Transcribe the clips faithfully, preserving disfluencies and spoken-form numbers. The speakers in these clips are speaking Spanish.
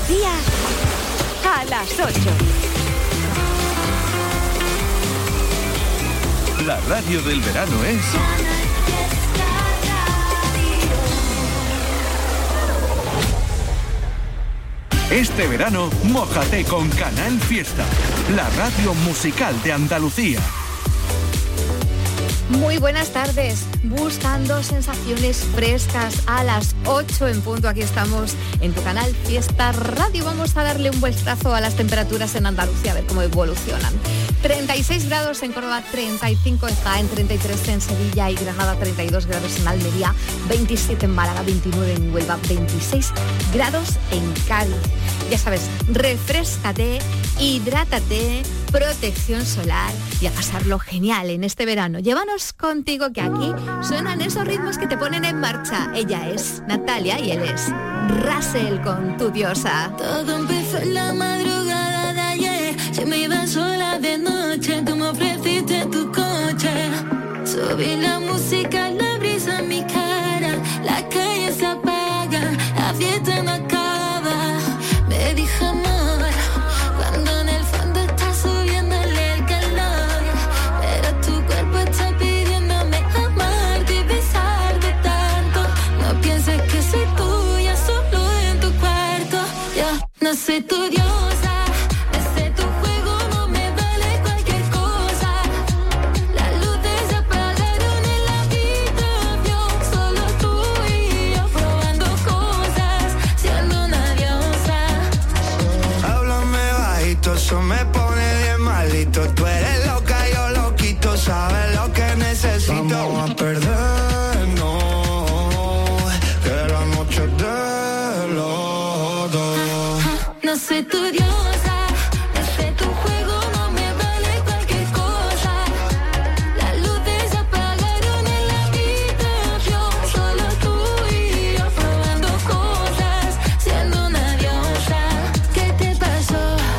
Andalucía a las ocho. La radio del verano es... Este verano, mójate con Canal Fiesta, la radio musical de Andalucía. Muy buenas tardes, buscando sensaciones frescas a las ocho en punto. Aquí estamos en tu Canal Fiesta Radio. Vamos a darle un vueltazo a las temperaturas en Andalucía, a ver cómo evolucionan. treinta y seis grados en Córdoba, treinta y cinco en Jaén, treinta y tres en Sevilla y Granada, treinta y dos grados en Almería, veintisiete en Málaga, veintinueve en Huelva, veintiséis grados en Cádiz. Ya sabes, refréscate, hidrátate, protección solar y a pasarlo genial en este verano. Llévanos contigo, que aquí suenan esos ritmos que te ponen en marcha. Ella es Natalia y él es Russell con Tu Diosa. Todo empezó en la madrugada de ayer. Se me iba sola de noche, tú me ofreciste tu coche. Subí la música, la brisa en mi cara. La calle se apaga, la fiesta no acaba. Me dije amor, cuando en el fondo está subiéndole el calor. Pero tu cuerpo está pidiéndome amarte y besarte tanto. No pienses que soy tuya solo en tu cuarto. Yo no soy tu diosa. Eso me pone bien malito. Tú eres loca, yo loquito. Sabes lo que necesito. Vamos a perdernos, que la noche es de los dos. No soy tu diosa, no sé tu juego, no me vale cualquier cosa. Las luces se apagaron en la habitación. Solo tú y yo probando cosas, siendo una diosa. ¿Qué te pasó?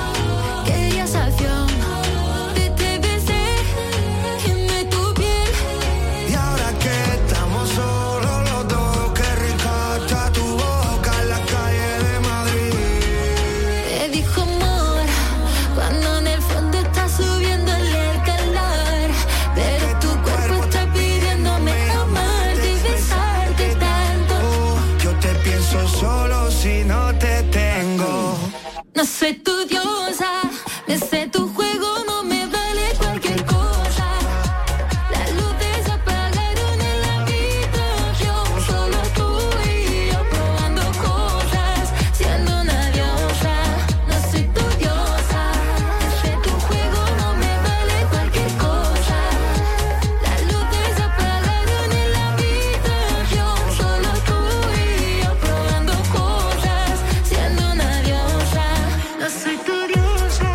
No soy tu diosa, no sé tu juego, no me vale cualquier cosa. Las luces se apagaron en la habitación. Solo tú y yo probando cosas, siendo una diosa. No soy tu diosa, no sé tu juego, no me vale cualquier cosa. Las luces se apagaron en la habitación. Solo tú y yo probando cosas, siendo una diosa. No soy tu diosa,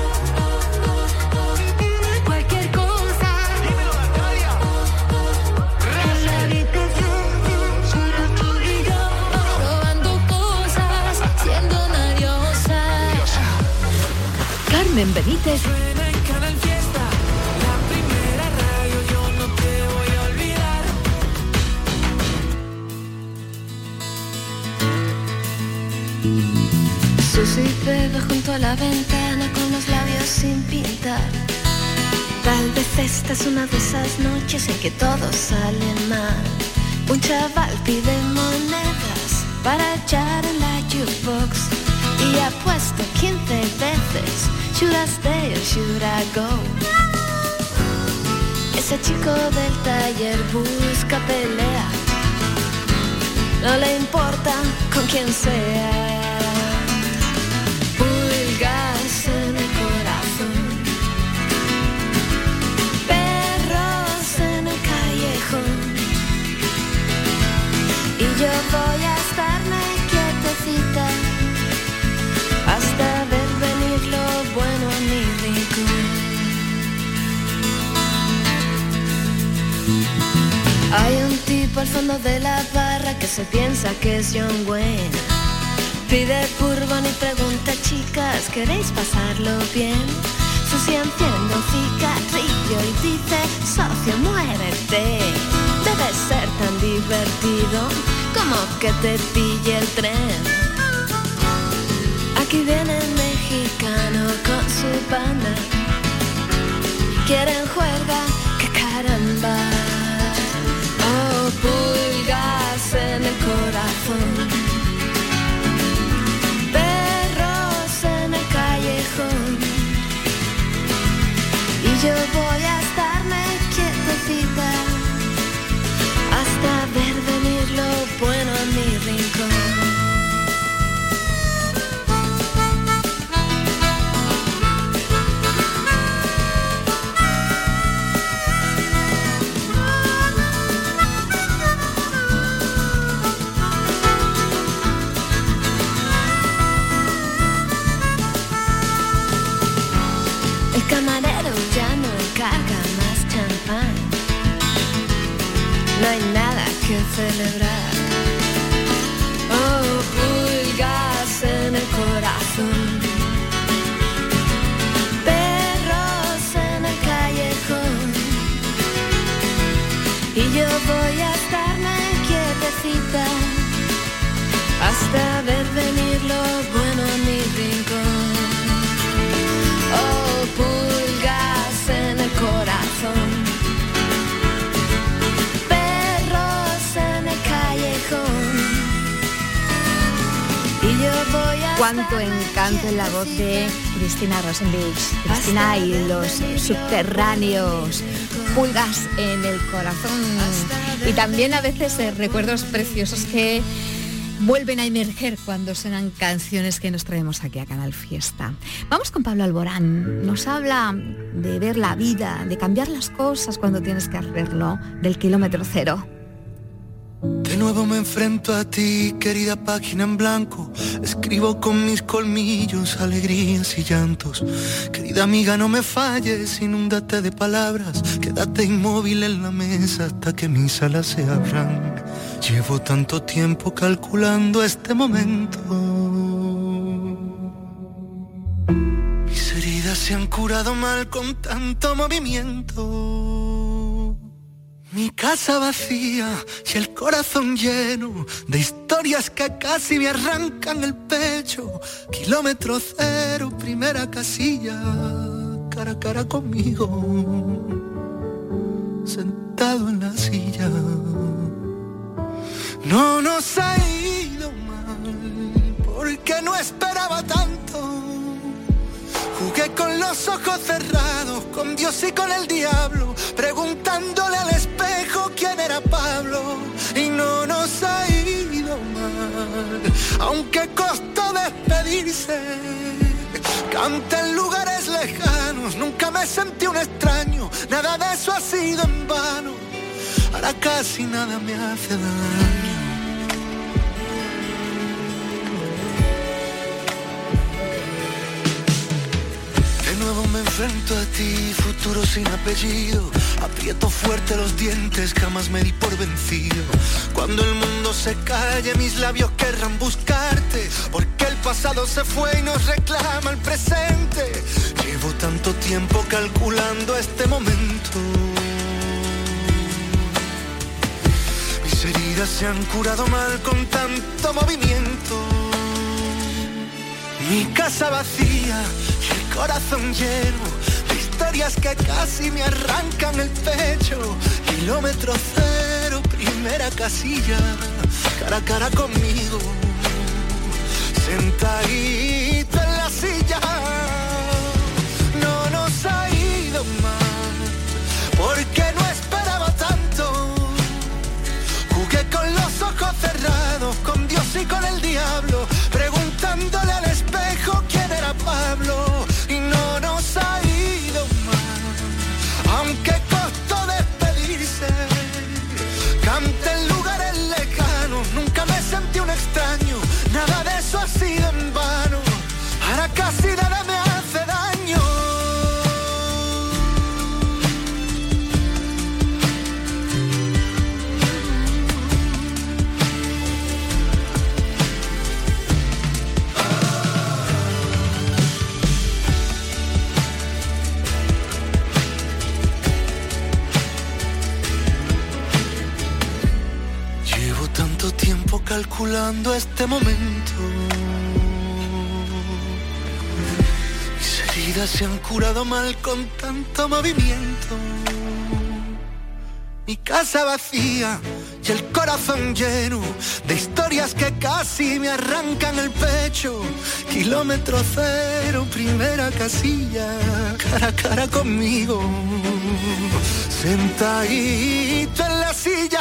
cualquier cosa. Dímelo, Natalia. En la habitación, solo tú y yo, probando cosas, siendo una diosa. Carmen Benítez. Suena en Canal Fiesta, la primera radio, yo no te voy a olvidar. Susi bebe junto a la ventana con los labios sin pintar. Tal vez esta es una de esas noches en que todo sale mal. Un chaval pide monedas para echar en la jukebox y ha puesto quince veces should I stay or should I go. Ese chico del taller busca pelea, no le importa con quién sea. Pulgas en el corazón, perros en el callejón, y yo voy a estarme quietecita hasta ver venir lo bueno a mi rincón. Hay un tipo al fondo de la barra que se piensa que es John Wayne. Pide bourbon y pregunta, chicas, ¿queréis pasarlo bien? Susi enciende un cigarrillo y dice, socio, muérete. Debe ser tan divertido como que te pille el tren. quieren juerga, que caramba. Oh, pulgas en el corazón, perros en el callejón, y yo voy a estarme quietecita hasta ver venir lo bueno en mi rincón. El camarero ya no encarga más champán, no hay nada que celebrar. Oh, pulgas en el corazón, perros en el callejón, y yo voy a estarme quietecita hasta ver venir lo bueno en mi rincón. Oh, pulgas en el corazón, perros en el callejón, y yo voy a... Cuánto encanto en la voz de Cristina Rosenbich. Cristina y los subterráneos, pulgas en el corazón. Y también a veces eh, recuerdos preciosos que vuelven a emerger cuando suenan canciones que nos traemos aquí a Canal Fiesta. Vamos con Pablo Alborán. Nos habla de ver la vida, de cambiar las cosas cuando tienes que hacerlo, del kilómetro cero. De nuevo me enfrento a ti, querida página en blanco. Escribo con mis colmillos alegrías y llantos. Querida amiga, no me falles, inúndate de palabras. Quédate inmóvil en la mesa hasta que mis alas se abran. Llevo tanto tiempo calculando este momento. Mis heridas se han curado mal con tanto movimiento. Mi casa vacía y el corazón lleno de historias que casi me arrancan el pecho. Kilómetro cero, primera casilla, cara a cara conmigo, sentado en la silla. No nos ha ido mal, porque no esperaba tanto. Jugué con los ojos cerrados, con Dios y con el diablo, preguntándole al espejo quién era Pablo. Y no nos ha ido mal, aunque costó despedirse. Canté en lugares lejanos, nunca me sentí un extraño, nada de eso ha sido en vano. Ahora casi nada me hace daño. De nuevo me enfrento a ti, futuro sin apellido. Aprieto fuerte los dientes, jamás me di por vencido. Cuando el mundo se calle, mis labios querrán buscarte, porque el pasado se fue y nos reclama el presente. Llevo tanto tiempo calculando este momento. Mis heridas se han curado mal con tanto movimiento. Mi casa vacía y el corazón lleno de historias que casi me arrancan el pecho. Kilómetro cero, primera casilla, cara a cara conmigo, sentadita en la silla. No nos ha ido mal, porque no esperaba tanto. Jugué con los ojos cerrados, con Dios y con el diablo, preguntándole al espejo quién era Pablo. Y no nos ha ido mal, aunque costó despedirse. Canté en lugares lejanos, nunca me sentí un extraño, nada de eso ha sido en vano. Ahora casi nada me hace daño. Tiempo calculando este momento. Mis heridas heridas se han curado mal con tanto movimiento. Mi casa vacía y el corazón lleno de historias que casi me arrancan el pecho. Kilómetro cero, primera casilla, cara a cara conmigo, sentadito en la silla.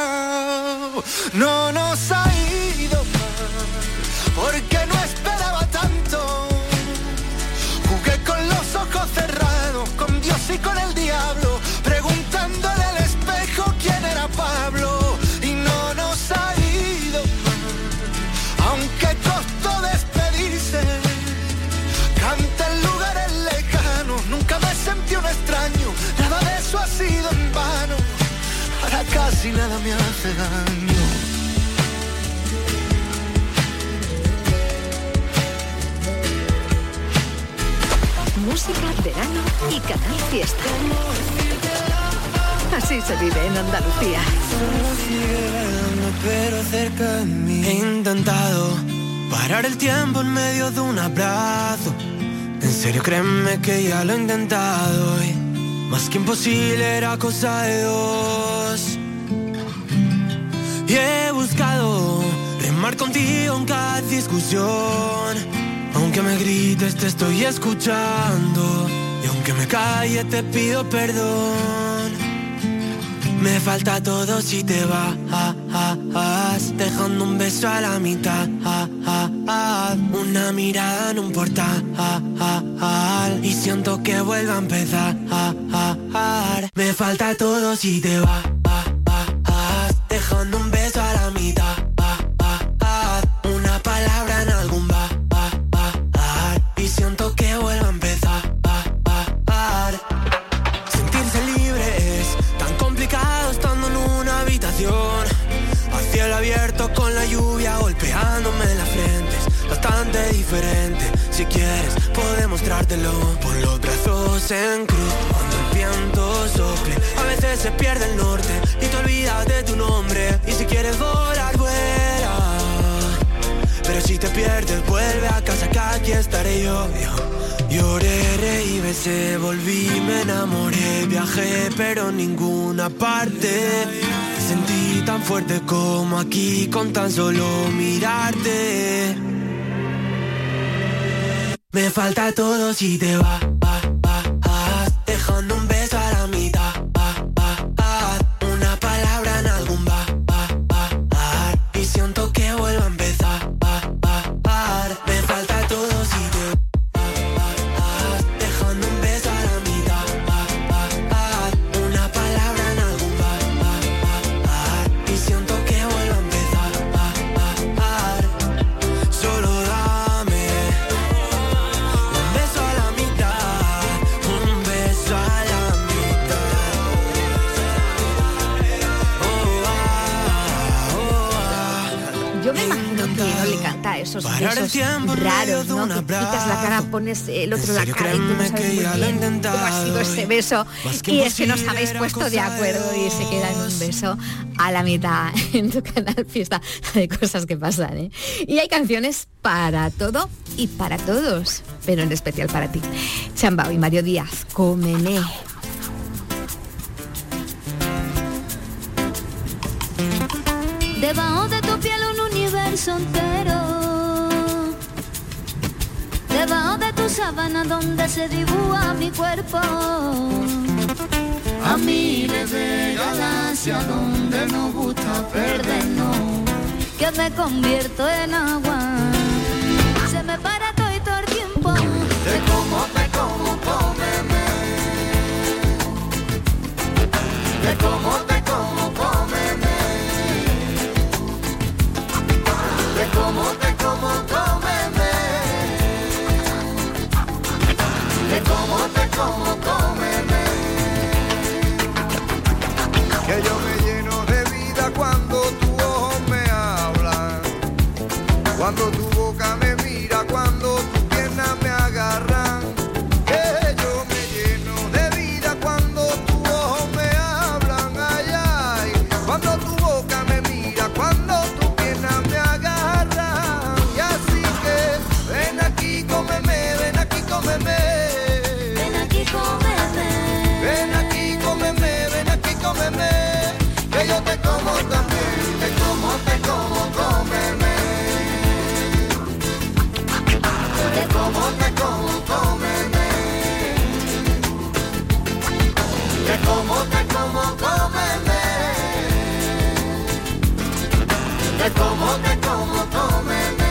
No nos ha ido mal, porque no esperaba tanto. Jugué con los ojos cerrados, con Dios y con el diablo, preguntándole al espejo quién era Pablo. Y no nos ha ido mal, aunque costó despedirse. Canta en lugares lejanos, nunca me sentí un extraño, nada de eso ha sido en vano. Ahora casi nada me hace daño. Música, verano y Canal Fiesta. Así se vive en Andalucía. Pero cerca de mí. He intentado parar el tiempo en medio de un abrazo. En serio, créeme que ya lo he intentado y más que imposible era cosa de dos. Y he buscado remar contigo en cada discusión. Aunque me grites te estoy escuchando, y aunque me calle te pido perdón. Me falta todo si te vas, dejando un beso a la mitad, una mirada en un portal, y siento que vuelvo a empezar. Me falta todo si te vas, dejando un beso a la mitad, una palabra en algún bar, y siento que vuelvo a empezar. Sentirse libre es tan complicado estando en una habitación a cielo abierto con la lluvia golpeándome en la frente. Es bastante diferente. Si quieres puedo mostrártelo. Pon los brazos en cruz cuando el viento sople. A veces se pierde el norte y te olvidas de tu nombre. Y si quieres volar, vuela. Pero si te pierdes, vuelve a casa que aquí estaré yo. yo Lloré, reí, besé, volví, me enamoré. Viajé, pero en ninguna parte me sentí tan fuerte como aquí con tan solo mirarte. Me falta todo si te vas, dejando un beso a la mitad, una palabra en algún bar, y siento que vuelvo a empezar. Me falta todo si te vas, dejando un beso a la mitad, una palabra en algún bar, y siento que vuelvo a empezar. Solo dame un beso a la mitad, un beso a la mitad. Oh, ah, oh, ah. Yo me imagino que no le canta esos besos raros, ¿no? Que quitas la cara, pones el otro la cara y tú no sabes muy bien cómo ha sido ese beso. Y es que no os habéis puesto de acuerdo y se queda en un beso a la mitad en tu Canal Fiesta. De cosas que pasan, ¿eh? Y hay canciones para todo y para todos, pero en especial para ti. Chambao y Mario Díaz, Cómeme. Debajo de tu piel un universo entero. Debajo de tu sábana donde se dibuja mi cuerpo. A miles de galaxias donde nos gusta perdernos. Que me convierto en agua. Se me para todo y todo el tiempo. Te como, te como, cómeme. Te como, te como, cómeme. Te como, te como, cómeme. Te como, te como, cómeme. Que yo me lleno de vida cuando tus ojos me hablan. Cuando tú Te como, te como, cómeme. Te como, te como, cómeme. Te como, te como, cómeme.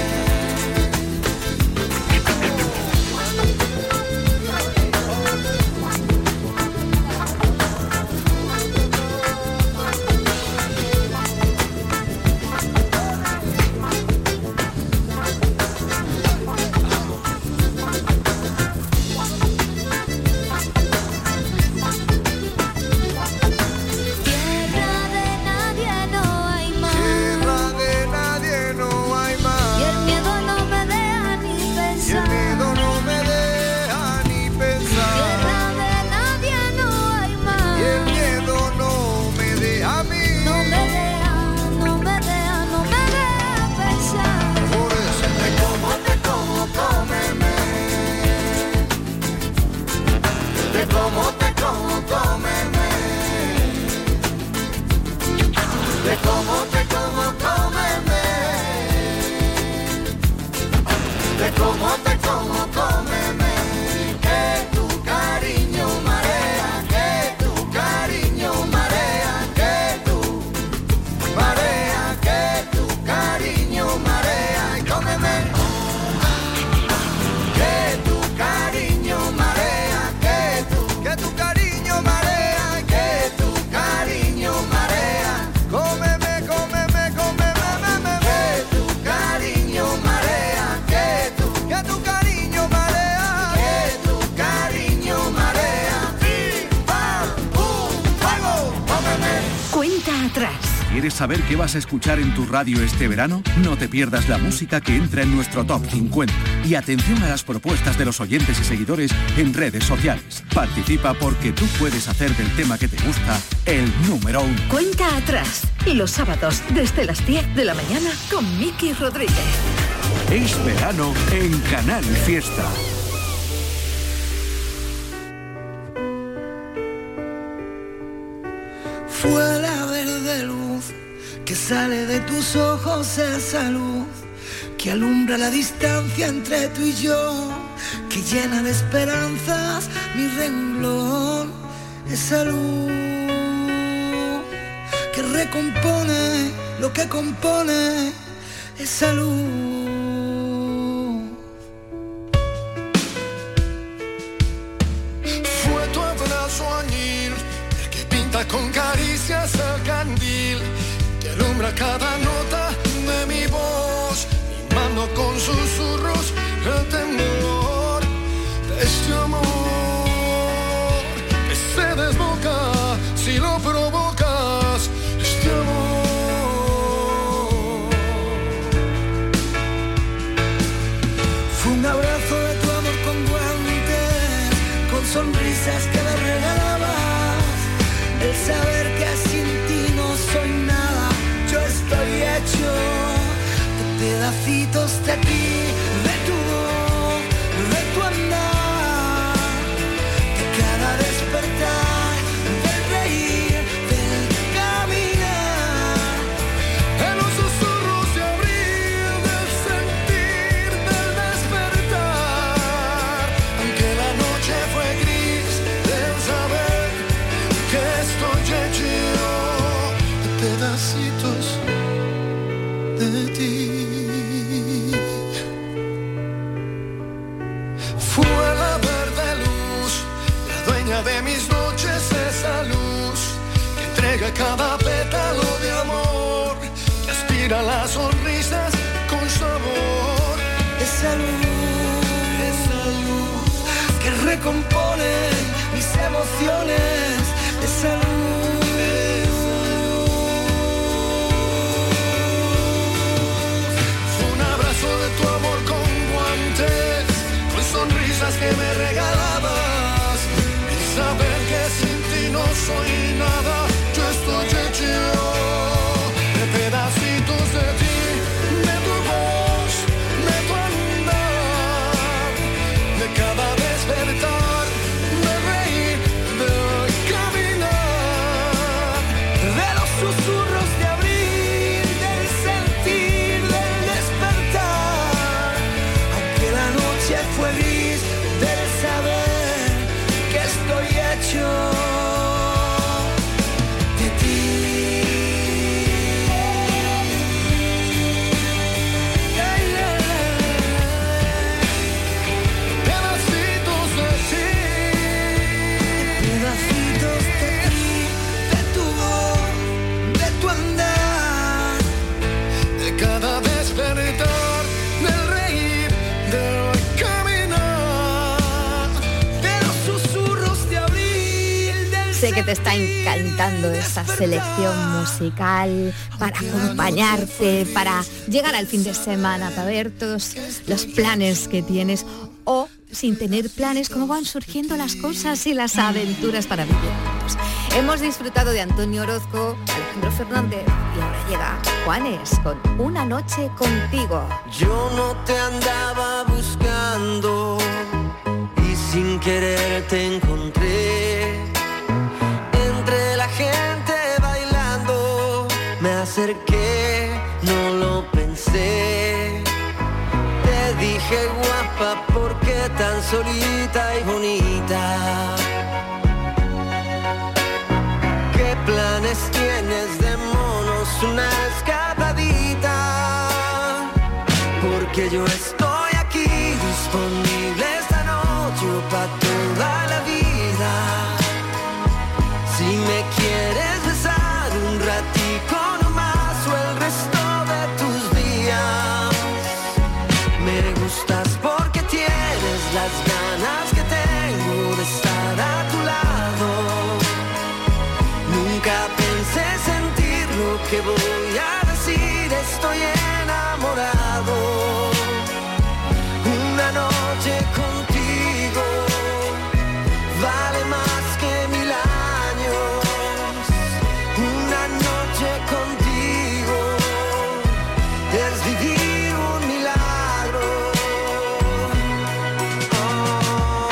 Te como, te como, cómeme. Te como, te como, cómeme. Que tu cariño marea, que tu cariño marea, que tu marea, que tu cariño marea. Y cómeme. Que tu cariño marea, que tu, que tu cariño marea, que tu cariño marea. Cómeme, cómeme, cómeme, meme, que tu cariño marea, que tu, que tu cariño marea, que tu cariño marea. ¡Pim, pam, pum, fuego! ¡Cómeme! Cuenta atrás. ¿Quieres saber qué vas a escuchar en tu radio este verano? No te pierdas la música que entra en nuestro Top cincuenta. Y atención a las propuestas de los oyentes y seguidores en redes sociales. Participa porque tú puedes hacer del tema que te gusta el número uno. Cuenta atrás. Los sábados desde las diez de la mañana con Miki Rodríguez. Es verano en Canal Fiesta. Fue la verde luz que sale de tus ojos, esa luz que alumbra la distancia entre tú y yo, que llena de esperanzas mi renglón, esa luz que recompone lo que compone, esa luz. Fue tu abrazo añil, el que pinta con caricias el candil, que alumbra cada nota de mi voz, mimando con susurros el temor de este amor que se desboca si lo provocas, este amor. Fue un abrazo de tu amor con guantes, con sonrisas que me regalabas, el saber que sin ti no soy nada, yo estoy hecho de pedacitos de ti, de tu voz, de tu andar, de cada despertar, del reír, del caminar, en los susurros de abril, del sentir, del despertar, aunque la noche fue gris, del saber que estoy hecho de pedacitos de ti. Fue la verde luz, la dueña de mis noches, esa luz que entrega cada pétalo de amor, que aspira las sonrisas con sabor, esa luz, esa luz que recompone mis emociones, esa luz. De tu amor con guantes, con sonrisas que me regalabas, el saber que sin ti no soy nada, yo estoy hecho de pedacitos de ti, de tu voz, de tu andar, de cada despertar, de reír, de caminar, Sé que te está encantando esta selección musical para acompañarte, para llegar al fin de semana, para ver todos los planes que tienes o sin tener planes, cómo van surgiendo las cosas y las aventuras para vivir juntos. Hemos disfrutado de Antonio Orozco, Alejandro Fernández y ahora llega Juanes con Una noche contigo. Yo no te andaba buscando y sin querer te encontré entre la gente bailando. Me acerqué, no lo pensé. Te dije guapa, ¿por qué tan solita y bonita? ¿Qué planes tienes de monos? Una escapadita. Porque yo estoy aquí disponible esta noche para toda la vida. Si me quieres besar un ratico nomás o el resto de tus días. Me gustas porque tienes las ganas que tengo de estar a tu lado. Nunca pensé sentir lo que voy a decir, estoy enamorado. Una noche contigo vale más que mil años. Una noche contigo es vivir un milagro. Oh.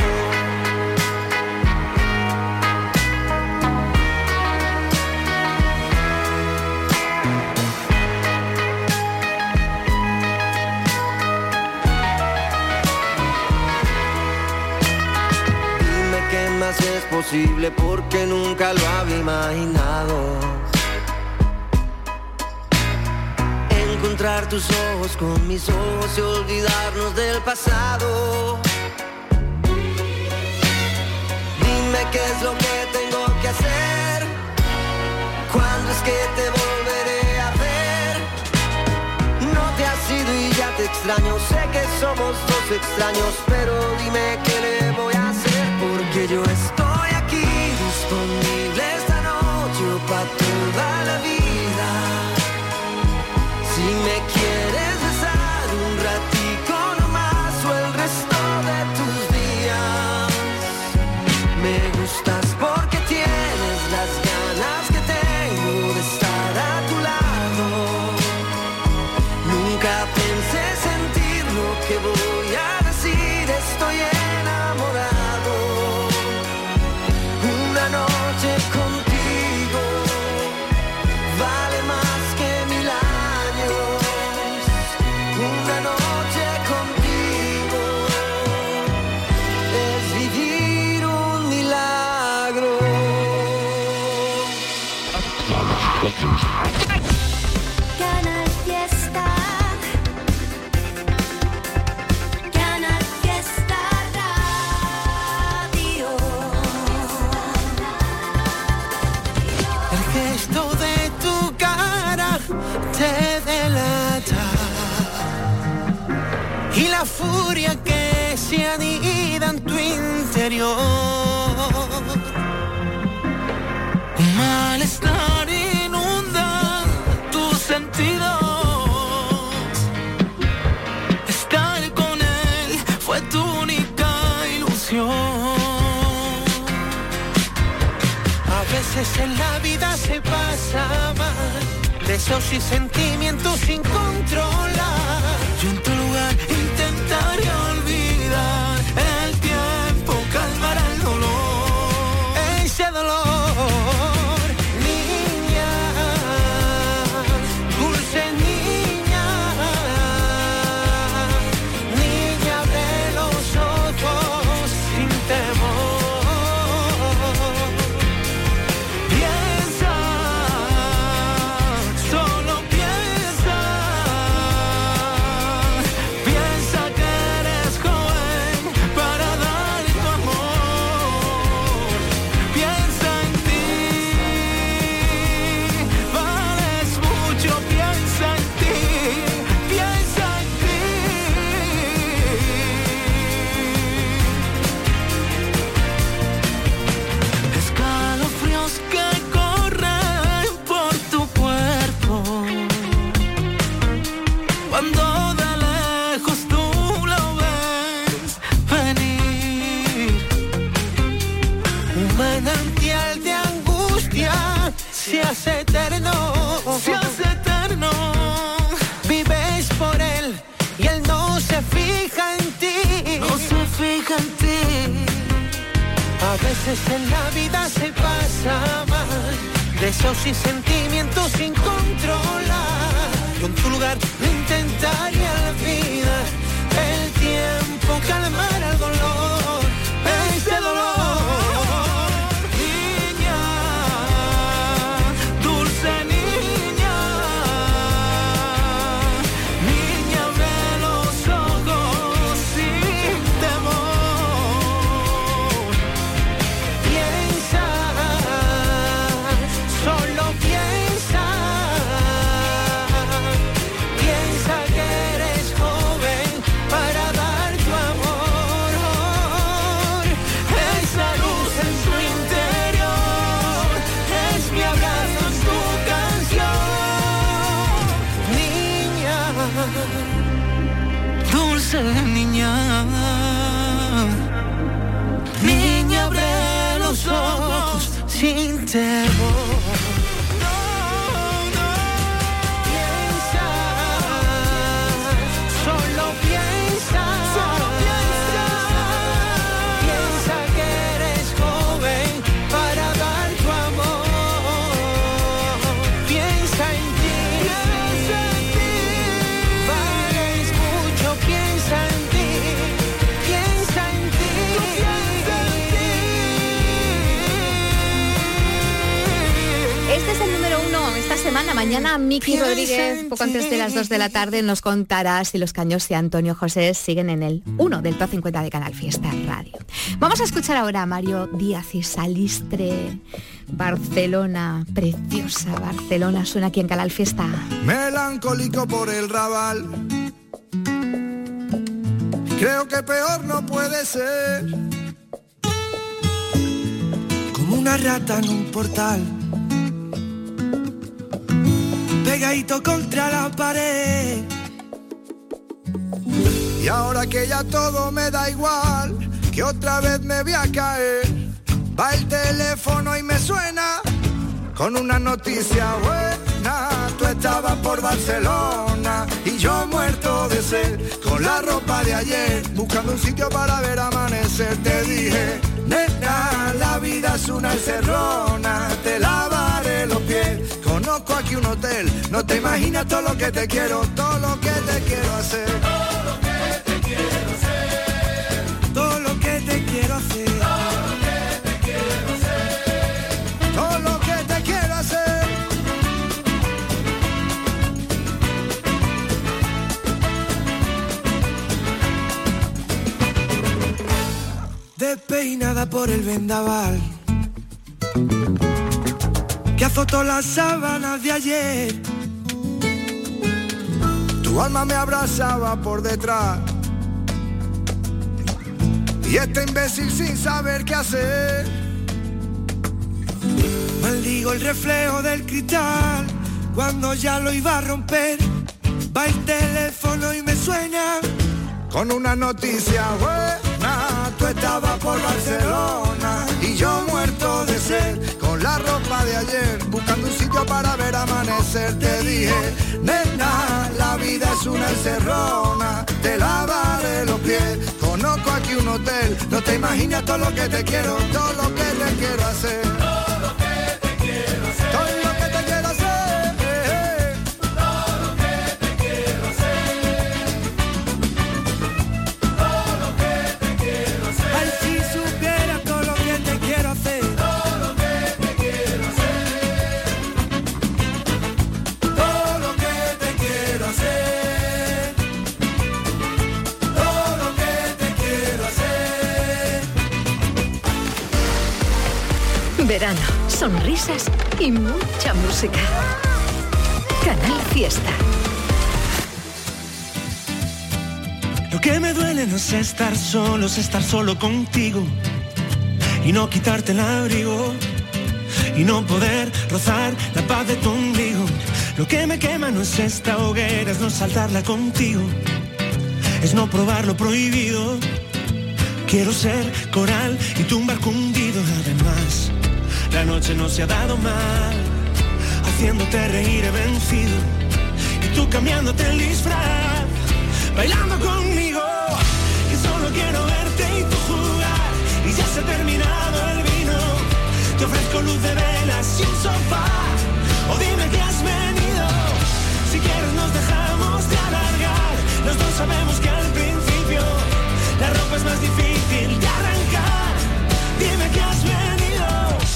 Dime qué más es posible porque nunca lo había imaginado. Encontrar tus ojos con mis ojos y olvidarnos del pasado. Dime qué es lo que tengo que hacer. ¿Cuándo es que te volveré a ver? No te has ido y ya te extraño. Sé que somos dos extraños, pero dime qué le voy a hacer. Porque yo estoy aquí disponible esta noche para toda la vida. Si me quieres besar un ratico nomás o el resto de tus días. Me gustas porque tienes las ganas que tengo de estar a tu lado. Nunca pensé sentir lo que voy a decir, estoy enamorado. Una noche contigo vale más que mil años. Una noche contigo es vivir un milagro. Canal Fiesta. Canal Fiesta Radio. El gesto de tu cara te delata y la furia que se anida en tu interior. Un malestar inunda tus sentidos. Estar con él fue tu única ilusión. A veces en la vida se pasa mal, deseos y sentimientos sin controlar. Yo en tu lugar intentaría olvidar el tiempo, calmar el dolor, ese dolor. Niña, dulce niña, niña, abre los ojos sin temor. Piensa, solo piensa, piensa que eres A veces en la vida se pasa mal, deseos y sentimientos sin controlar. Yo en tu lugar no intentaría la vida, el tiempo calmar el dolor, este dolor. Niña, dulce niña, niña abre los ojos sin temor. Piensa, solo piensa, piensa que eres joven para dar tu amor. Esa luz en su interior es mi abrazo, es tu canción. Niña, dulce niña, niña abre los ojos sin temor. Solo piensa, solo piensa, piensa que eres joven para dar tu amor. Piensa en ti, piensa en ti, vales mucho, piensa en ti, piensa en ti, piensa en ti. Este es el número uno esta semana. Mañana Miki Rodríguez, poco antes de las dos de la tarde, nos contará si los Caños y Antonio José siguen en el uno del Top cincuenta de Canal Fiesta Radio. Vamos a escuchar ahora a Mario Díaz y Salistre. Barcelona, preciosa Barcelona, suena aquí en Canal Fiesta. Melancólico por el Raval, creo que peor no puede ser. Como una rata en un portal, pegadito contra la pared. Y ahora que ya todo me da igual, que otra vez me voy a caer, va el teléfono y me suena con una noticia buena. Tú estabas por Barcelona y yo muerto de sed, con la ropa de ayer, buscando un sitio para ver amanecer. Te dije, nena, la vida es una encerrona, te lavaré los pies, conozco aquí un hotel, no te imaginas todo lo que te quiero, todo lo que te quiero hacer. Todo lo que te quiero hacer, todo lo que te quiero hacer, todo lo que te quiero hacer. Despeinada por el vendaval que azotó las sábanas de ayer, tu alma me abrazaba por detrás y este imbécil sin saber qué hacer. Maldigo el reflejo del cristal cuando ya lo iba a romper, va el teléfono y me sueña con una noticia buena. Tú estabas por Barcelona y yo muerto de sed, con la ropa de ayer, buscando un sitio para ver amanecer. Te dije, nena, la vida es una encerrona, te lavaré los pies, conozco aquí un hotel, no te imaginas todo lo que te quiero, todo lo que te quiero hacer. Todo lo que te quiero hacer, todo lo que te quiero hacer, eh, todo lo que te quiero hacer, todo lo que te quiero hacer. Ay, si supiera todo lo que te quiero hacer, todo lo que te quiero hacer, todo lo que te quiero hacer, todo lo que te quiero hacer. Verano, sonrisas y mucha música. Canal Fiesta. Lo que me duele no es estar solo, es estar solo contigo y no quitarte el abrigo y no poder rozar la paz de tu ombligo. Lo que me quema no es esta hoguera, es no saltarla contigo, es no probar lo prohibido. Quiero ser coral y tu un barco hundido. Además, la noche no se ha dado mal, haciéndote reír he vencido y tú cambiándote el disfraz, bailando conmigo, que solo quiero verte y tú jugar y ya se ha terminado de velas y un sofá. O dime que has venido. Si quieres nos dejamos de alargar. Los dos sabemos que al principio la ropa es más difícil de arrancar. Dime que has venido.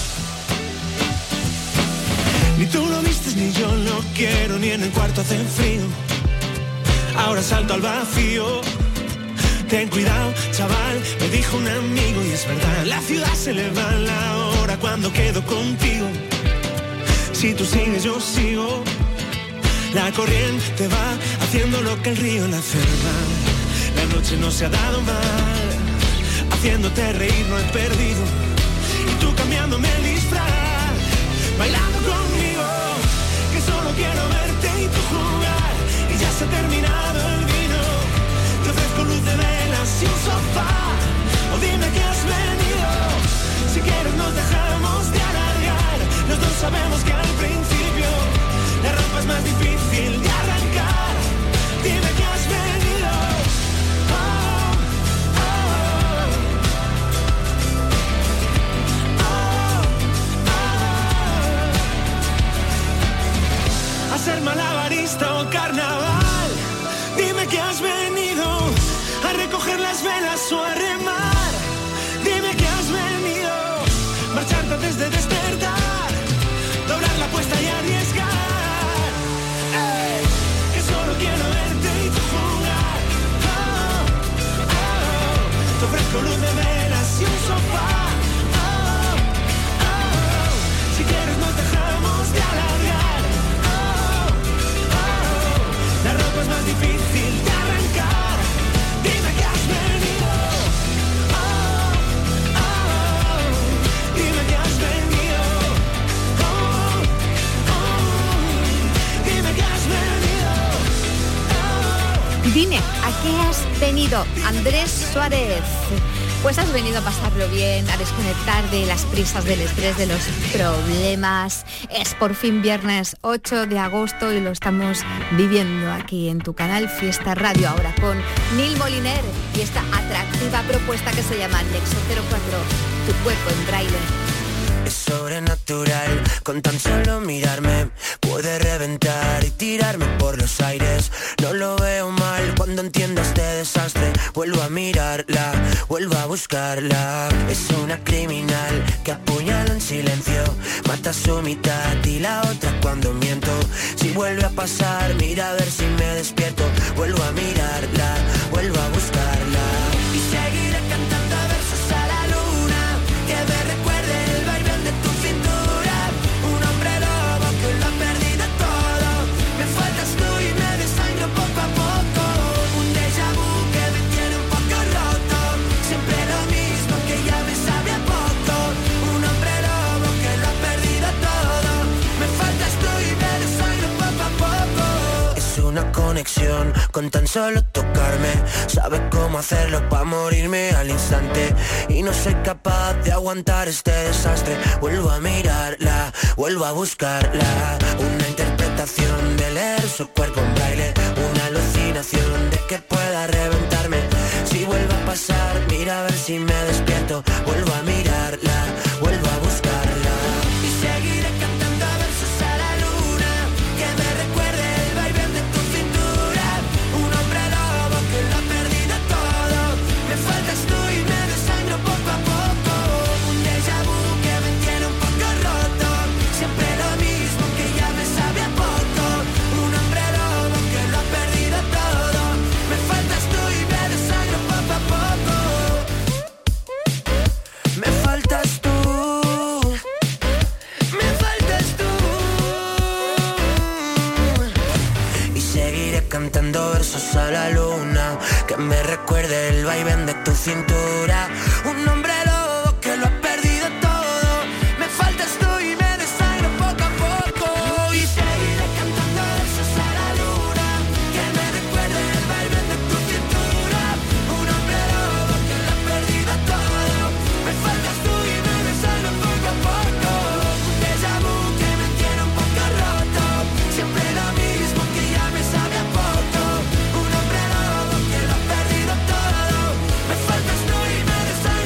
Ni tú lo vistes ni yo lo quiero, ni en el cuarto hace frío. Ahora salto al vacío. Ten cuidado, chaval, me dijo un amigo y es verdad. La ciudad se le va la hora cuando quedo contigo. Si tú sigues, yo sigo. La corriente va haciendo lo que el río la cerva. La noche no se ha dado mal. Haciéndote reír no he perdido. Y tú cambiándome el disfraz. Bailando conmigo. Que solo quiero verte y tú jugar. Y ya se ha terminado el vino. Te ofrezco luz de velas y un sofá. O dime que has venido. Si quieres nos dejamos de alargar. Los dos sabemos que al principio la ropa es más difícil de arrancar. Dime que has venido. Oh, oh, oh, oh. A ser malabarista o carnaval. Dime que has venido. A recoger las velas o a remar. Dime que has venido. Marcharte antes de despertar. Doblar la apuesta y arriesgar. Ey, que solo quiero verte y tú jugar. Oh, oh, te ofrezco luz de velas y un sofá. Oh, oh, si quieres nos dejamos de alargar. Oh, oh, la ropa es más difícil de arrancar. Dime que has venido. Oh, oh, dime que has venido. Dime, ¿a qué has venido? Andrés Suárez. Pues has venido a pasarlo bien, a desconectar de las prisas, del estrés, de los problemas. Es por fin viernes ocho de agosto y lo estamos viviendo aquí en tu canal Fiesta Radio, ahora con Neil Moliner y esta atractiva propuesta que se llama Nexo cero cuatro, tu cuerpo en braille. Es sobrenatural, con tan solo mirarme puede reventar y tirarme por los aires. No lo veo mal cuando entiendo este desastre. Vuelvo a mirarla, vuelvo a buscarla. Es una criminal que apuñala en silencio, mata a su mitad y la otra cuando miento. Si vuelve a pasar, mira a ver si me despierto. Vuelvo a mirarla, vuelvo a buscarla. Y seguiré cantando versos a la luna, que me recuerde el baile de tu cintura. Un hombre lobo que lo ha perdido todo. Me faltas tú y me desangro poco a poco. Un déjà vu que me tiene un poco roto. Siempre lo mismo que ya me sabe a poco. Un hombre lobo que lo ha perdido todo. Me faltas tú y me desangro poco a poco. Es una conexión con tan solo tocarme. Sabe cómo hacerlo para morirme al instante. Y no soy capaz de aguantar este desastre. Vuelvo a mirarla, vuelvo a buscarla. Una interpretación de leer su cuerpo en braille. Una alucinación de que pueda reventarme. Si vuelve a pasar, mira a ver si me despierto. Vuelvo a mirarla, vuelvo a buscarla. Y seguiré cantando versos a la luna, que me recuerde el baile de tu cintura. Un hombre lobo que lo ha perdido todo. Me faltas tú y me desangro poco a poco. Un déjà vu que me tiene un poco roto. Siempre lo mismo que ya me sabe a poco. Un hombre lobo que lo ha perdido todo. Me faltas tú y me desangro poco a poco. Me faltas tú. Me faltas tú. Y seguiré cantando versos a la luna, que me recuerde el vaivén de tu cintura. Un hombre lobo que lo ha perdido todo. Me faltas tú y me desangro poco a poco. Y seguiré cantando versos a la luna, que me recuerde el vaivén de tu cintura. Un hombre lobo que lo ha perdido todo. Me faltas tú y me desangro poco a poco. Un déjà vu que me tiene un poco roto. Siempre lo mismo que ya me sabe a poco. Un hombre lobo que lo ha perdido todo. Me faltas tú y me desangro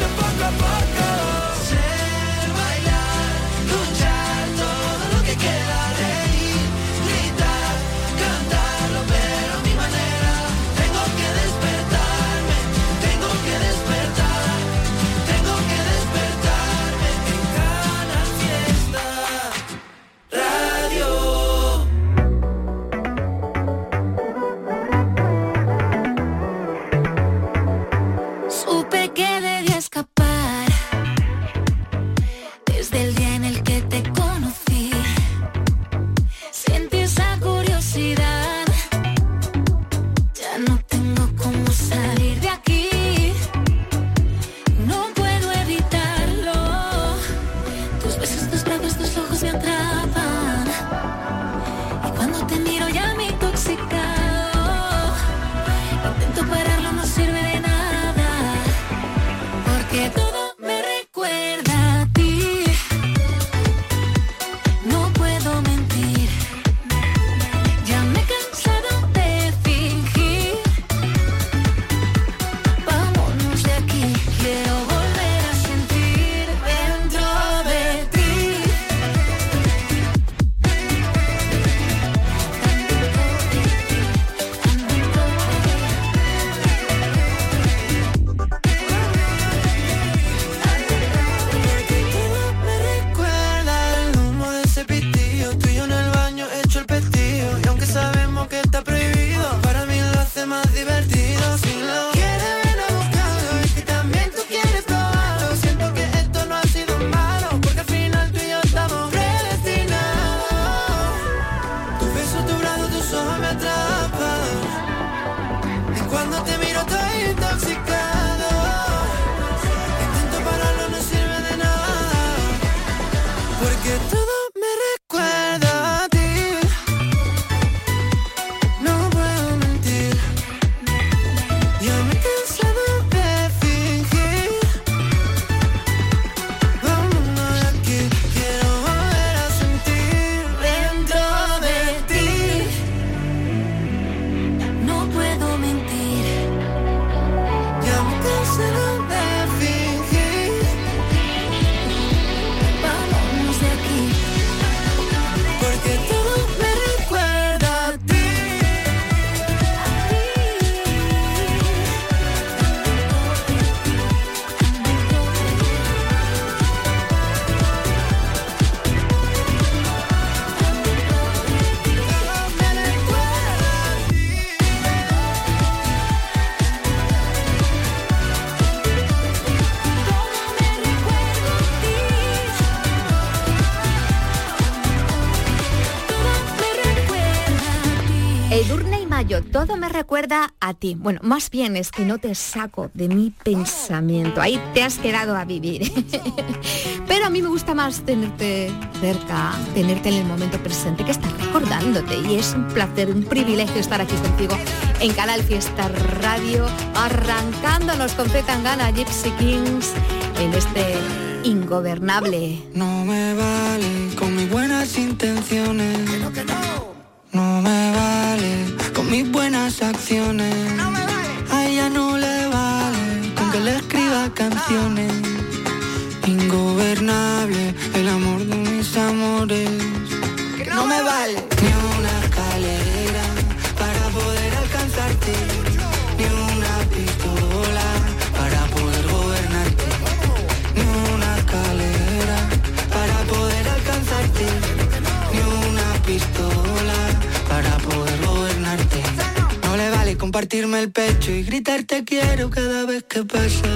todo me recuerda a ti. Bueno, más bien es que no te saco de mi pensamiento. Ahí te has quedado a vivir. Pero a mí me gusta más tenerte cerca, tenerte en el momento presente, que estás recordándote. Y es un placer, un privilegio estar aquí contigo en Canal Fiesta Radio, arrancándonos con Z Tangana, Gypsy Kings, en este ingobernable. No me vale con mis buenas intenciones. No me vale con mis buenas acciones. A ella no le vale con que le escriba canciones. Ingobernable el amor de mis amores. No me vale ni una escalera para poder alcanzarte, ni una pistola para poder gobernarte, ni una escalera para poder alcanzarte, ni una pistola para poder gobernarte. No le vale compartirme el pecho y gritar te quiero cada vez que pasa.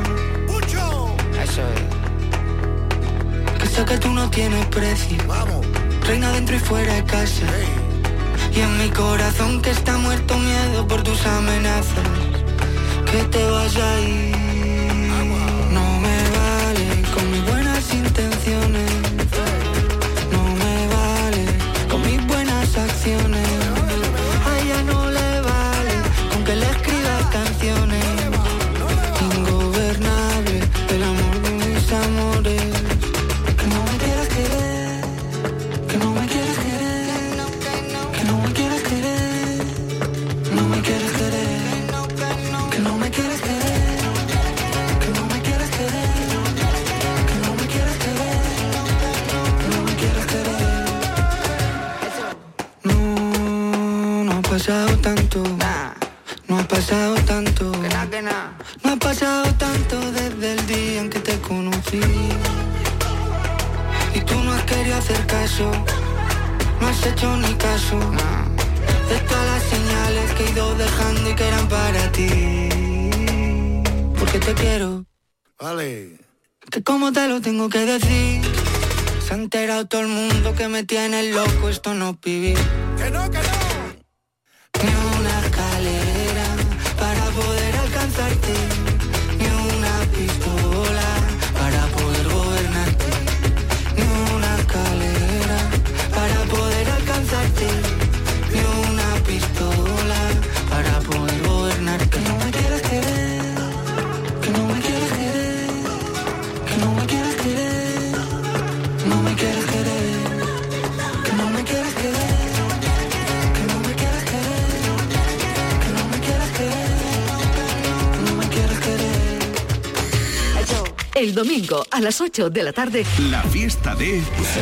Eso es. Que sé que tú no tienes precio. Vamos. Reina dentro y fuera de casa. Y en mi corazón que está muerto miedo por tus amenazas. Que te vas a ir. No me vale con mis buenas intenciones. No me vale con mis buenas acciones. A ella no le vale con que le escriba canciones. Ingobernable el amor de mis amores. Que no me quieras querer, que no me quieras querer, que no me quieras querer, no me quieras querer, que no me quieras querer, que no me quieras querer, que no me quieras querer, que no me quieras querer. No, no ha pasado tanto, no ha pasado tanto, no ha pasado tanto desde el día en que te conocí. Y tú no has querido hacer caso, no has hecho ni caso de todas las señales que he ido dejando y que eran para ti. Porque te quiero. Vale. Que como te lo tengo que decir, se ha enterado todo el mundo que me tiene loco, esto no es vivir. Que no, que no. Ni una escalera para poder alcanzarte, ni una pistola para poder gobernarte, ni una escalera para poder alcanzarte, ni una pistola para poder gobernarte. Que no me quieras querer, que no me quieras querer, que no me quieras querer, no me quieras querer, que no me quieras querer, que no me quieras querer, que no me quieras querer, no me quieras querer. El domingo a las ocho de la tarde, La fiesta de...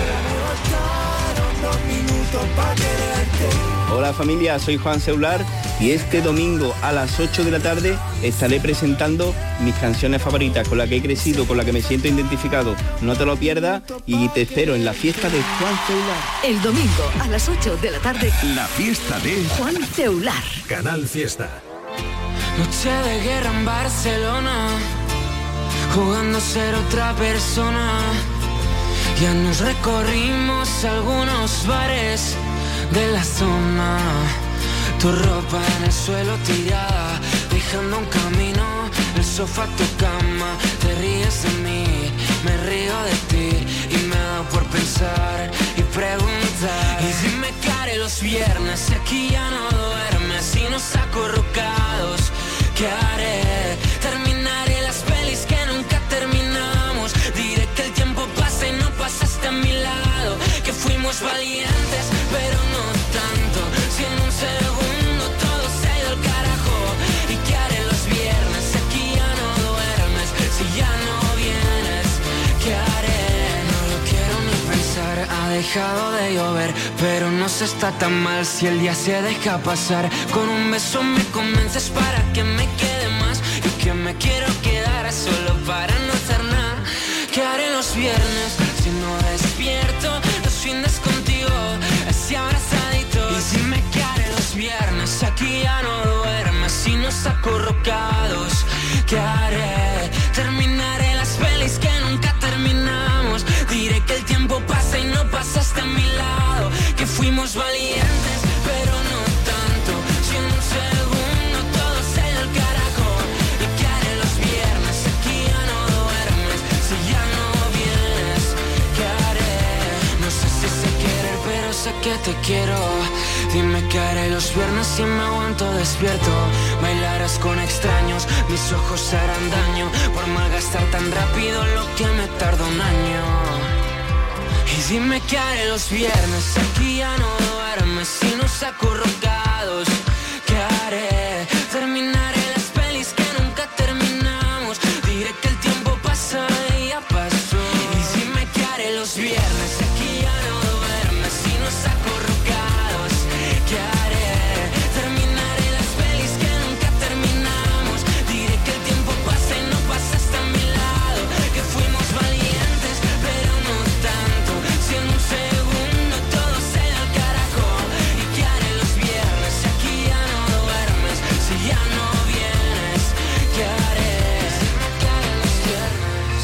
Hola familia, soy Juan Seular y este domingo a las ocho de la tarde estaré presentando mis canciones favoritas, con las que he crecido, con las que me siento identificado. No te lo pierdas y te espero en la fiesta de Juan Seular. el domingo a las ocho de la tarde, La fiesta de... Juan Seular. Canal Fiesta. Noche de guerra en Barcelona, jugando a ser otra persona. Ya nos recorrimos algunos bares de la zona. Tu ropa en el suelo tirada, dejando un camino, el sofá tu cama. Te ríes de mí, me río de ti y me da por pensar y preguntar. Y si me cae los viernes, si aquí ya no duermes y nos acurrucados, ¿qué haré? Terminaré las pelis que nunca terminamos. Diré que el tiempo pasa y no pasaste a mi lado, que fuimos valientes pero no tanto. Si en un segundo todo se ha ido al carajo. ¿Y qué haré los viernes? Si aquí ya no duermes, si ya no vienes, ¿qué haré? No lo quiero ni pensar. Ha dejado de llover, pero no se está tan mal si el día se deja pasar. Con un beso me convences para que me quede más, y que me quiero quedar solo para no hacer nada. ¿Qué haré los viernes si no despierto? Los fines contigo, así abrazaditos. Y si me quedaré los viernes, aquí ya no duermes y nos acurrucados. ¿Qué haré? Terminaré las pelis que nunca terminamos. Diré que el tiempo pasa y no pasaste a mi lado, que fuimos valientes pero no tanto. Si en un quiero. Dime qué haré los viernes si me aguanto despierto. Bailarás con extraños, mis ojos harán daño por malgastar tan rápido lo que me tarda un año. Y dime qué haré los viernes, aquí ya no duerme si nos acurrucados. ¿Qué haré? Terminaré las pelis que nunca terminamos. Diré que el tiempo pasa y ya pasó. Y dime qué haré los viernes, aquí ya no duerme si nos acurrucados. ¿Qué haré? Terminaré las pelis que nunca terminamos. Diré que el tiempo pasa y no pasaste a mi lado. Que fuimos valientes pero no tanto. Si en un segundo todo se da al carajo. ¿Y qué haré los viernes si aquí ya no duermes? Si ya no vienes, ¿qué haré? ¿Qué haré los viernes?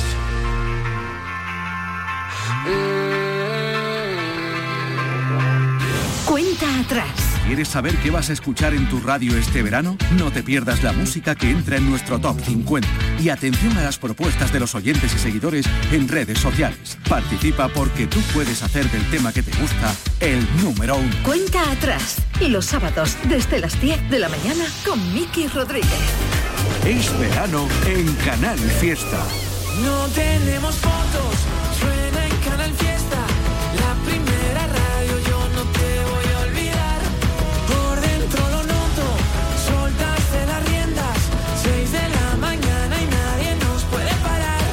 Mm. Cuenta atrás. ¿Quieres saber qué vas a escuchar en tu radio este verano? No te pierdas la música que entra en nuestro Top cincuenta. Y atención a las propuestas de los oyentes y seguidores en redes sociales. Participa porque tú puedes hacer del tema que te gusta el número uno. Cuenta atrás. Los sábados desde las diez de la mañana con Miki Rodríguez. Es verano en Canal Fiesta. No tenemos fotos, suena en Canal Fiesta. La primera radio, yo no te voy a olvidar. Por dentro lo noto, soltaste las riendas. Seis de la mañana y nadie nos puede parar.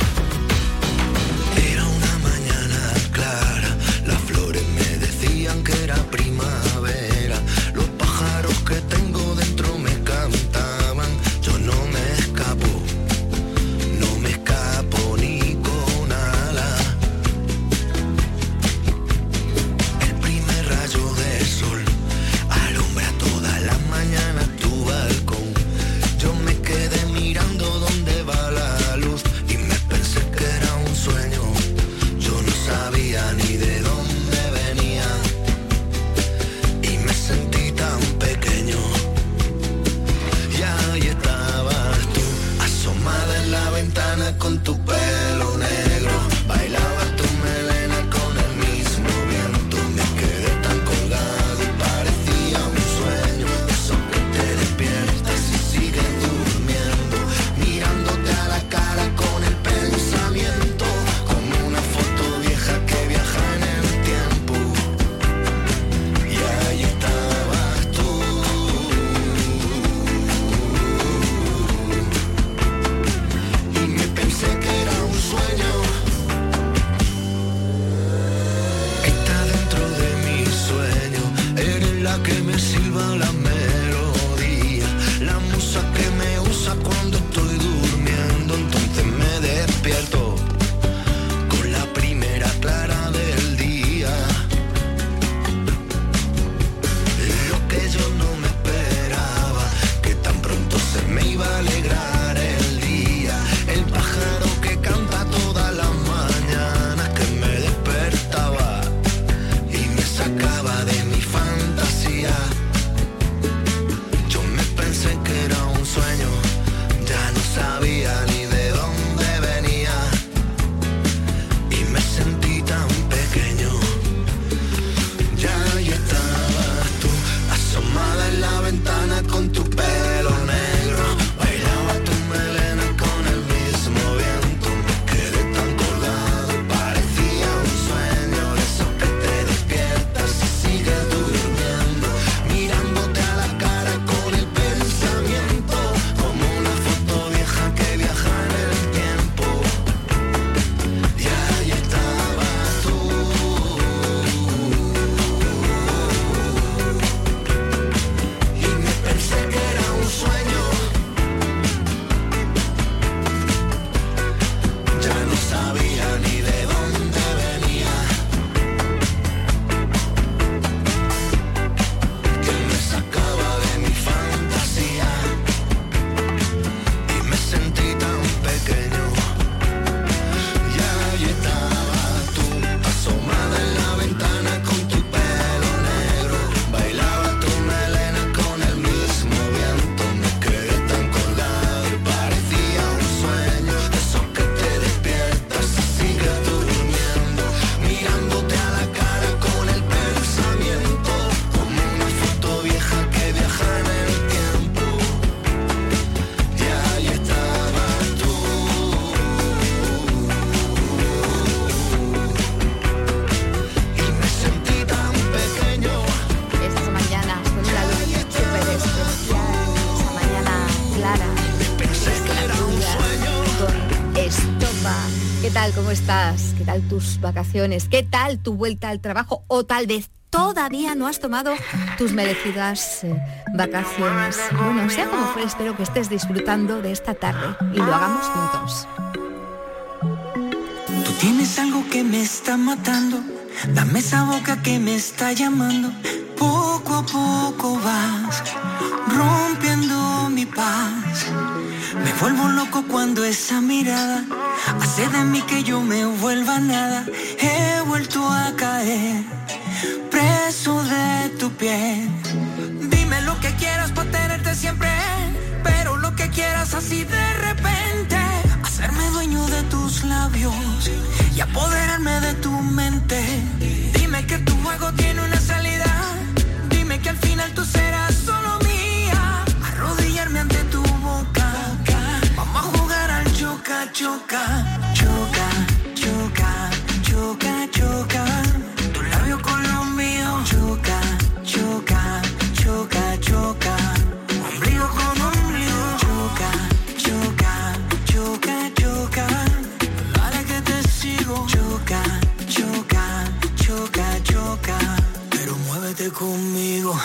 Era una mañana clara, las flores me decían que era primavera. Los pájaros que tengo dentro me cantaban, yo no me escapo. No me escapo ni con alas. El primer rayo de sol alumbra todas las mañanas tu balcón. Yo me quedé mirando dónde va la luz y me pensé que era un sueño. Yo no sabía ni de dónde venía y me sentí tan pequeño. Y ahí estabas tú, asomada en la ventana con tu pelo negro. Bailaba tu melena con el mismo viento. Me quedé tan colgado y parecía un sueño. Eso que te despiertas y sigues durmiendo, mirándote a la cara con el pensamiento, como una foto vieja que viaja en el tiempo. Y ahí estabas tú. Y me pensé que tal? ¿Cómo estás? ¿Qué tal tus vacaciones? ¿Qué tal tu vuelta al trabajo? O tal vez todavía no has tomado tus merecidas eh, vacaciones. Bueno, sea como fuere, espero que estés disfrutando de esta tarde y lo hagamos juntos. Tú tienes algo que me está matando, dame esa boca que me está llamando. Poco a poco vas rompiendo mi paz. Me vuelvo loco cuando esa mirada hace de mí que yo me vuelva nada. He vuelto a caer preso de tu piel. Dime lo que quieras para tenerte siempre, pero lo que quieras así de repente. Hacerme dueño de tus labios y apoderarme de tu mente. Dime que tu juego tiene una salida. Dime que al final tú serás solo mía. Arrodillarme ante tu boca. Vamos a jugar al choca, choca. Choca, choca, choca, choca. Tu labio con los míos. Choca, choca, choca, choca. Ombligo con ombligo. Choca, choca, choca, choca. Dale que te sigo. Choca, choca, choca, choca. Pero muévete conmigo.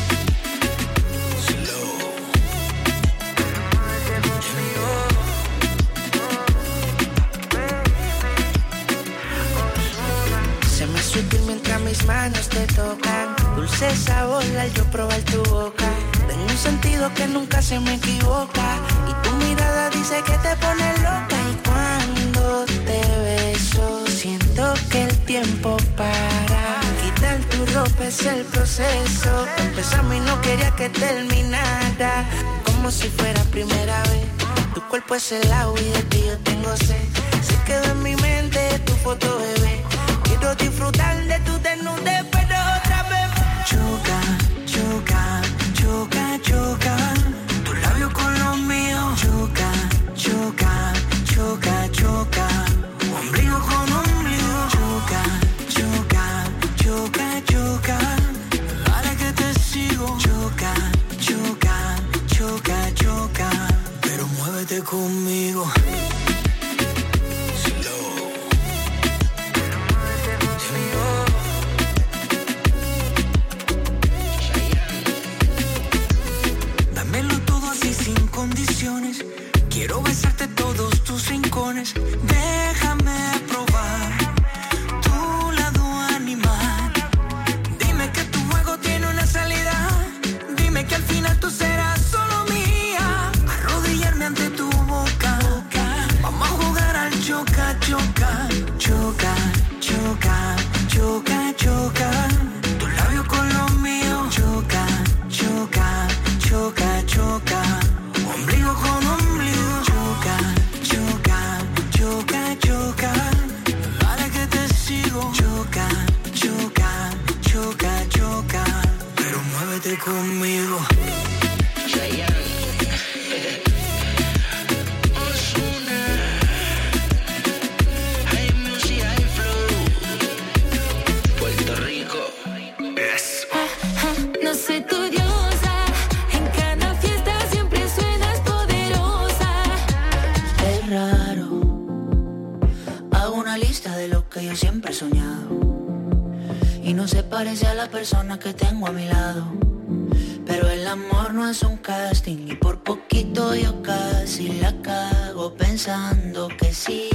Sutil mientras mis manos te tocan, dulce sabor al yo probar tu boca. Tengo un sentido que nunca se me equivoca y tu mirada dice que te pone loca. Y cuando te beso siento que el tiempo para. Quitar tu ropa es el proceso. Empezamos y no quería que terminara, como si fuera primera vez. Tu cuerpo es el agua y de ti yo tengo sed. Se quedó en mi mente tu foto, bebé. Quiero disfrutar de tu desnudez, pero otra vez. Choca, choca, choca, choca. Tu labio con los míos. Choca, choca, choca, choca. Ombligo con ombligo. Choca, choca, choca, choca. Dale que te sigo. Choca, choca, choca, choca. Pero muévete conmigo. Condiciones. Quiero besarte todos tus rincones. Déjame probar tu lado animal. Dime que tu juego tiene una salida. Dime que al final tú serás solo mía. Arrodillarme ante tu boca. Vamos a jugar al choca, choca. Choca, choca, choca, choca. Tu labio con los míos. Choca, choca, choca, choca. Ombligo con ombligo. Choca, choca, choca, choca. Dale que te sigo. Choca, choca, choca, choca. Pero muévete conmigo. Puerto Rico. Eso. No soy tu diosa. En cada fiesta siempre suenas poderosa. Es raro. Hago una lista de lo que yo siempre he soñado. Y no se parece a la persona que tengo a mi lado. Pero el amor no es un casting. Y por poquito yo casi la cago pensando que sí.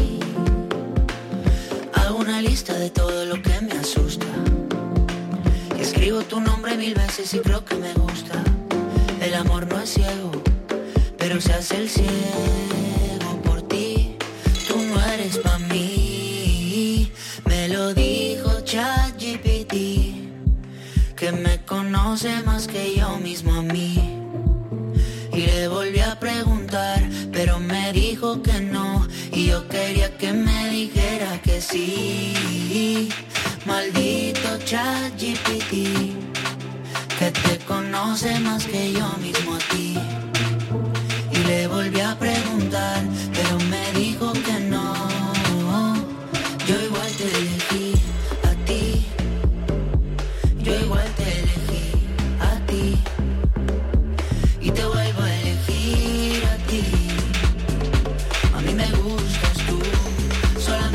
Hago una lista de todo lo que me asusta. Y escribo tu nombre mil veces y creo que me gusta. El amor no es ciego, pero se hace el ciego por ti. Tú no eres pa' mí. Me lo dijo ChatGPT, que me conoce más que yo mismo a mí. Y le volví a preguntar, pero me dijo que no. Y yo quería que me dijera que sí. Maldito ChatGPT, que te conoce más que yo mismo a ti. Y le volví a preguntar, pero me dijo que no. Yo igual te elegí a ti. Yo igual te elegí a ti. Y te vuelvo a elegir a ti. A mí me gustas tú, solamente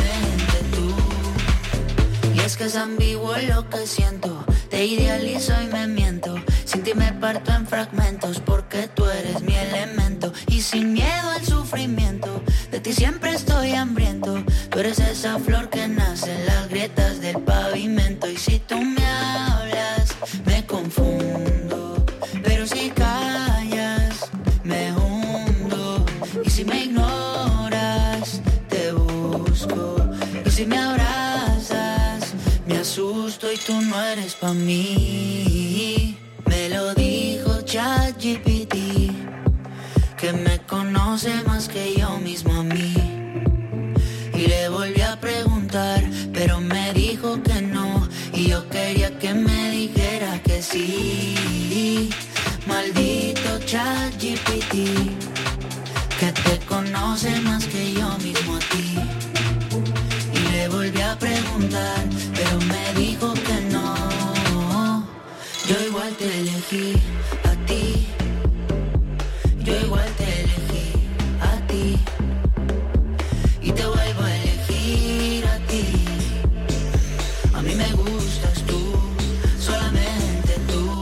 es ambiguo lo que siento. Te idealizo y me miento. Sin ti me parto en fragmentos porque tú eres mi elemento. Y sin miedo al sufrimiento, de ti siempre estoy hambriento. Tú eres esa flor que nace en las grietas del pavimento. Y si tú me hablas, me confundo. Pero si callas, me hundo. Y si me ignoras, te busco. Y si me abrazas, me asusto y tú no eres pa' mí. Me lo dijo ChatGPT, que me conoce más que yo mismo a mí. Y le volví a preguntar, pero me dijo que no. Y yo quería que me dijera que sí. Maldito ChatGPT, que te conoce más que yo mismo a ti. Y le volví a preguntar, pero me dijo que no. Yo igual te elegí a ti. Yo igual te elegí a ti. Y te vuelvo a elegir a ti. A mí me gustas tú, solamente tú.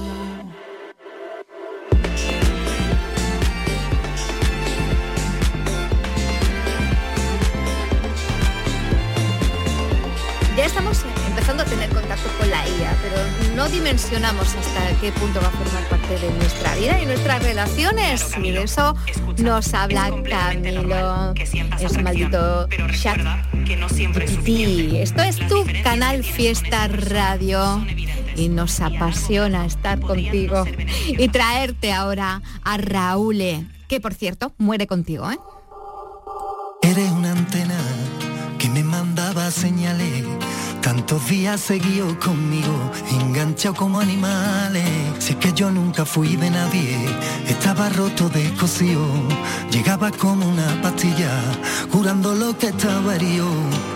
Ya estamos empezando a tener contacto con la I A, pero no dimensionamos hasta qué punto va a formar parte de nuestra vida y nuestras relaciones. Claro, Camilo, y de eso nos habla Camilo, es maldito chat. No sí, esto es tu canal Fiesta Radio y nos apasiona estar contigo y traerte ahora a Raúl, que por cierto muere contigo, ¿eh? Eres una antena que me mandaba señales, tantos días seguidos conmigo, enganchado como animales. Si es que yo nunca fui de nadie, estaba roto, descosido, llegaba como una pastilla, curando lo que estaba herido.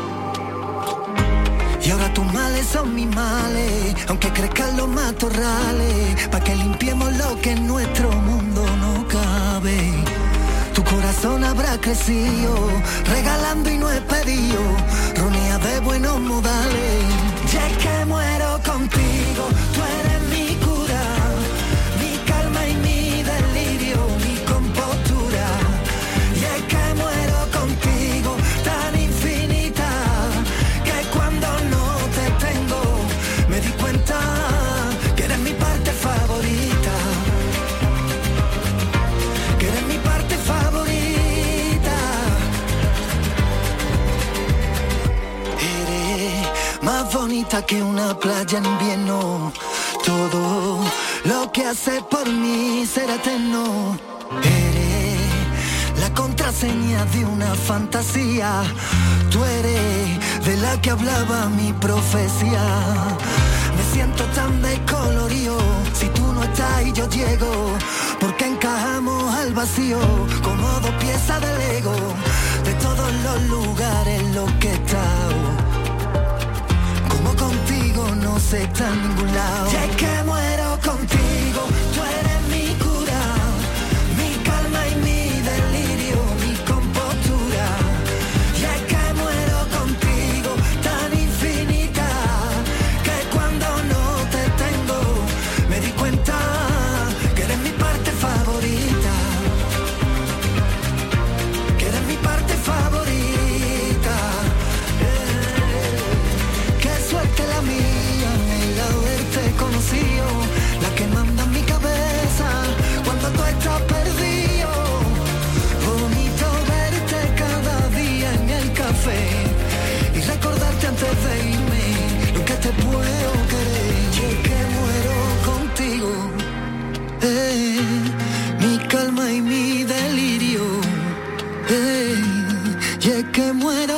Y ahora tus males son mis males, aunque crezcan los matorrales, pa' que limpiemos lo que en nuestro mundo no cabe. Tu corazón habrá crecido, regalando y no es pedido, ronea de buenos modales. Ya es que muero contigo, tú eres mi cura, mi calma y mi delirio, mi compostura. Y es que muero contigo, tan infinita, que cuando no te tengo, me di cuenta que eres mi parte favorita. Que eres mi parte favorita. Eres más bonita que una playa en invierno. Todo lo que haces por mí será eterno. Eres la contraseña de una fantasía. Tú eres de la que hablaba mi profecía. Me siento tan descolorido, si tú no estás y yo llego, porque encajamos al vacío como dos piezas de Lego, de todos los lugares en los que he estado, como contigo no se está en ningún lado. Y es que muero contigo, tú eres mi cura, mi calma y mi delirio, mi compostura. Y es que muero contigo, tan infinita, que cuando no te tengo, me di cuenta que eres mi parte favorita. Que eres mi parte favorita. Eh, qué suerte la mía, el haberte conocido, la que manda en mi cabeza cuando tú estás perdido. Bonito verte cada día en el café y recordarte antes de irme lo que te puedo querer. Yo que muero contigo, eh, mi calma y mi delirio, eh, y es que muero